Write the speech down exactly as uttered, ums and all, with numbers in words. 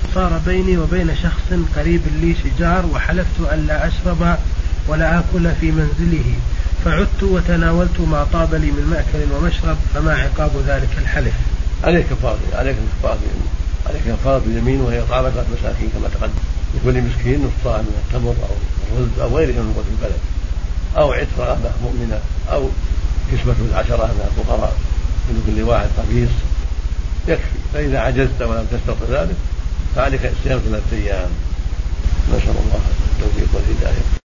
صار بيني وبين شخص قريب لي شجار، وحلفت أن لا أشرب ولا آكل في منزله، فعدت وتناولت ما طاب لي من مأكل ومشرب، فما عقاب ذلك الحلف؟ عليك كفارة عليك كفارة عليك كفارة اليمين، وهي إطعام عشرة مساكين كما تقدم، لكل مسكين نصف صاع من التمر أو الرز أو غيره من قوت البلد، أو عتق رغبة مؤمنة، أو كسبة العشرة من الفقراء من كل واحد قميص يكفي. فإذا عجزت ولم تستطع ذلك فعليك صيام ثلاثة أيام. نسأل الله التوفيق والهداية.